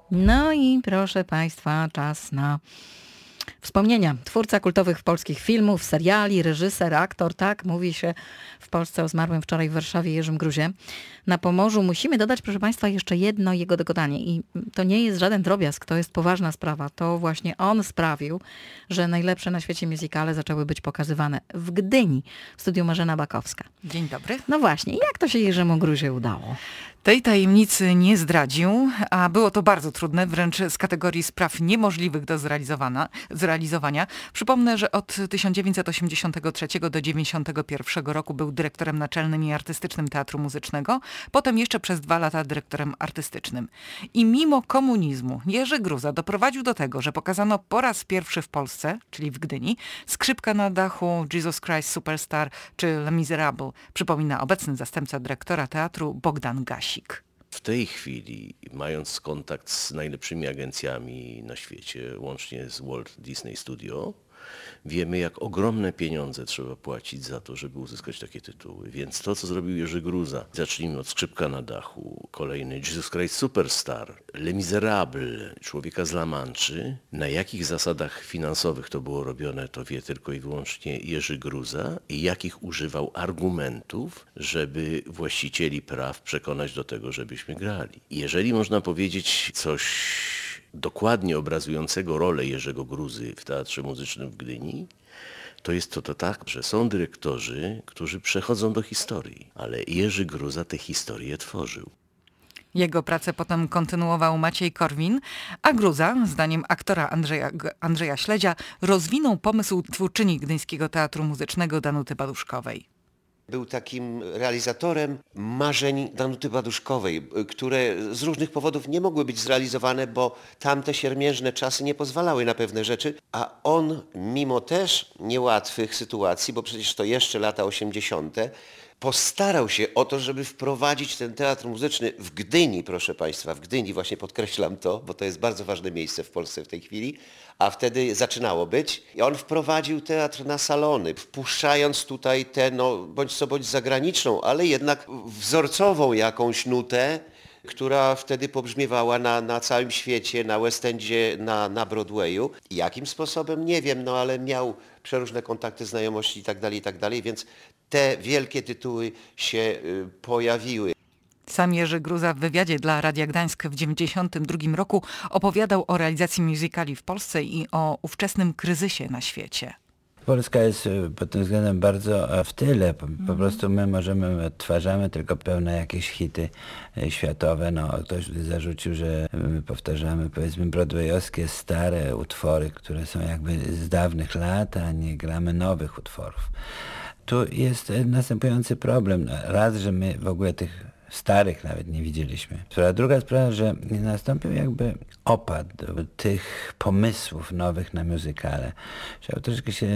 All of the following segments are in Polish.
No i proszę Państwa, czas na wspomnienia. Twórca kultowych polskich filmów, seriali, reżyser, aktor, tak mówi się w Polsce o zmarłym wczoraj w Warszawie Jerzym Gruzie. Na Pomorzu musimy dodać, proszę Państwa, jeszcze jedno jego dokonanie. I to nie jest żaden drobiazg, to jest poważna sprawa. To właśnie on sprawił, że najlepsze na świecie musicale zaczęły być pokazywane w Gdyni, w studiu Marzena Bakowska. Dzień dobry. No właśnie, jak to się Jerzemu Gruzie udało? Tej tajemnicy nie zdradził, a było to bardzo trudne, wręcz z kategorii spraw niemożliwych do zrealizowania. Przypomnę, że od 1983 do 1991 roku był dyrektorem naczelnym i artystycznym Teatru Muzycznego, potem jeszcze przez 2 lata dyrektorem artystycznym. I mimo komunizmu Jerzy Gruza doprowadził do tego, że pokazano po raz pierwszy w Polsce, czyli w Gdyni, Skrzypka na dachu, Jesus Christ Superstar czy Les Miserables, przypomina obecny zastępca dyrektora teatru Bogdan Gasik. W tej chwili, mając kontakt z najlepszymi agencjami na świecie, łącznie z Walt Disney Studio, wiemy, jak ogromne pieniądze trzeba płacić za to, żeby uzyskać takie tytuły. Więc to, co zrobił Jerzy Gruza, zacznijmy od Skrzypka na dachu, kolejny Jesus Christ Superstar, Les Miserables, Człowieka z La Manczy. Na jakich zasadach finansowych to było robione, to wie tylko i wyłącznie Jerzy Gruza i jakich używał argumentów, żeby właścicieli praw przekonać do tego, żebyśmy grali. Jeżeli można powiedzieć coś dokładnie obrazującego rolę Jerzego Gruzy w Teatrze Muzycznym w Gdyni, to jest to tak, że są dyrektorzy, którzy przechodzą do historii, ale Jerzy Gruza te historie tworzył. Jego pracę potem kontynuował Maciej Korwin, a Gruza, zdaniem aktora Andrzeja Śledzia, rozwinął pomysł twórczyni Gdyńskiego Teatru Muzycznego Danuty Baduszkowej. Był takim realizatorem marzeń Danuty Baduszkowej, które z różnych powodów nie mogły być zrealizowane, bo tamte siermiężne czasy nie pozwalały na pewne rzeczy, a on mimo też niełatwych sytuacji, bo przecież to jeszcze lata 80., postarał się o to, żeby wprowadzić ten teatr muzyczny w Gdyni, proszę Państwa, w Gdyni, właśnie podkreślam to, bo to jest bardzo ważne miejsce w Polsce w tej chwili, a wtedy zaczynało być. I on wprowadził teatr na salony, wpuszczając tutaj tę, bądź co bądź zagraniczną, ale jednak wzorcową jakąś nutę, która wtedy pobrzmiewała na całym świecie, na West Endzie, na Broadwayu. I jakim sposobem? Nie wiem, ale miał przeróżne kontakty, znajomości i tak dalej, więc te wielkie tytuły się pojawiły. Sam Jerzy Gruza w wywiadzie dla Radia Gdańsk w 1992 roku opowiadał o realizacji musicali w Polsce i o ówczesnym kryzysie na świecie. Polska jest pod tym względem bardzo w tyle. Po prostu my odtwarzamy tylko pełne jakieś hity światowe. Ktoś zarzucił, że my powtarzamy, powiedzmy, broadwayowskie stare utwory, które są jakby z dawnych lat, a nie gramy nowych utworów. Tu jest następujący problem. Raz, że my w ogóle tych starych nawet nie widzieliśmy. Druga sprawa, że nastąpił jakby opad tych pomysłów nowych na muzykale. Że troszeczkę się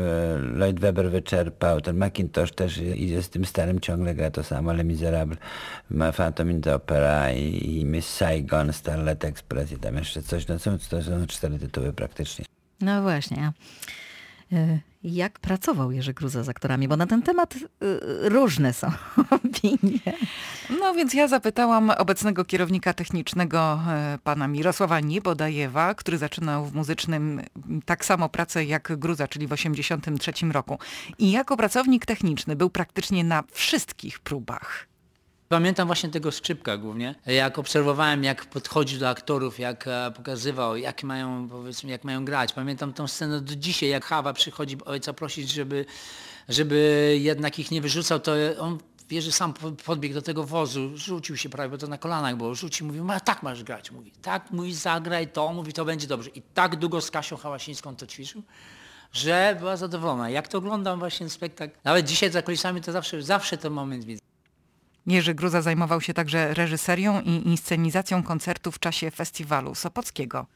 Lloyd Webber wyczerpał, ten Mackintosh też idzie z tym starym, ciągle gra to samo, Les Miserables, Phantom in the Opera i Miss Saigon, Starlight Express i tam jeszcze coś, to są 4 tytuły praktycznie. No właśnie. Jak pracował Jerzy Gruza z aktorami? Bo na ten temat różne są opinie. No więc ja zapytałam obecnego kierownika technicznego pana Mirosława Niebodajewa, który zaczynał w muzycznym tak samo pracę jak Gruza, czyli w 1983 roku. I jako pracownik techniczny był praktycznie na wszystkich próbach. Pamiętam właśnie tego Skrzypka głównie, jak obserwowałem, jak podchodził do aktorów, jak pokazywał, jak mają grać. Pamiętam tą scenę do dzisiaj, jak Chawa przychodzi ojca prosić, żeby jednak ich nie wyrzucał, to on Jerzy sam podbiegł do tego wozu, rzucił się prawie, bo to na kolanach było, rzucił, mówi, tak masz grać, mówi, tak, mówi, zagraj to, mówi, to będzie dobrze. I tak długo z Kasią Hałasińską to ćwiczył, że była zadowolona. Jak to oglądam właśnie spektakl, nawet dzisiaj za kulisami to zawsze ten moment widzę. Jerzy Gruza zajmował się także reżyserią i inscenizacją koncertów w czasie festiwalu Sopockiego.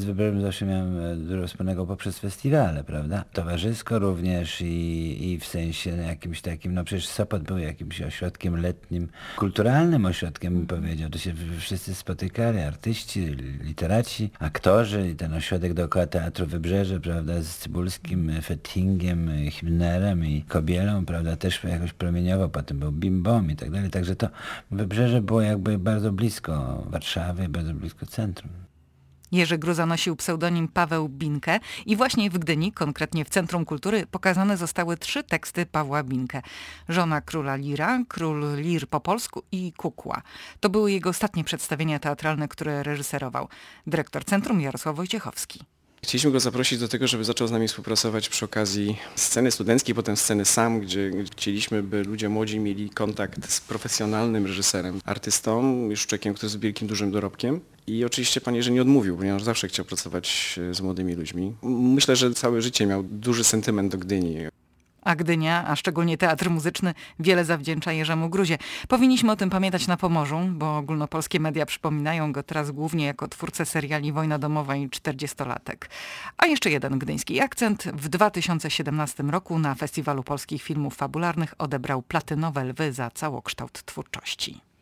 Z Wybrzeżem zawsze miałem dużo wspólnego poprzez festiwale, prawda? Towarzysko również i w sensie jakimś takim, no przecież Sopot był jakimś ośrodkiem letnim, kulturalnym ośrodkiem, bym powiedział. Tu się wszyscy spotykali, artyści, literaci, aktorzy i ten ośrodek dookoła Teatru Wybrzeże, prawda, z Cybulskim, Fettingiem, Himnerem i Kobielą, prawda, też jakoś promieniował, potem był Bimbom i tak dalej. Także to Wybrzeże było jakby bardzo blisko Warszawy, bardzo blisko centrum. Jerzy Gruza nosił pseudonim Paweł Binkę i właśnie w Gdyni, konkretnie w Centrum Kultury, pokazane zostały 3 teksty Pawła Binkę. Żona króla Lira, Król Lir po polsku i Kukła. To były jego ostatnie przedstawienia teatralne, które reżyserował. Dyrektor Centrum Jarosław Wojciechowski. Chcieliśmy go zaprosić do tego, żeby zaczął z nami współpracować przy okazji sceny studenckiej, potem sceny SAM, gdzie chcieliśmy, by ludzie młodzi mieli kontakt z profesjonalnym reżyserem, artystą, już człowiekiem, który jest wielkim, dużym dorobkiem. I oczywiście pan Jerzy nie odmówił, ponieważ zawsze chciał pracować z młodymi ludźmi. Myślę, że całe życie miał duży sentyment do Gdyni. A Gdynia, a szczególnie Teatr Muzyczny, wiele zawdzięcza Jerzemu Gruzie. Powinniśmy o tym pamiętać na Pomorzu, bo ogólnopolskie media przypominają go teraz głównie jako twórcę seriali Wojna domowa i 40-latek. A jeszcze jeden gdyński akcent. W 2017 roku na Festiwalu Polskich Filmów Fabularnych odebrał Platynowe Lwy za całokształt twórczości.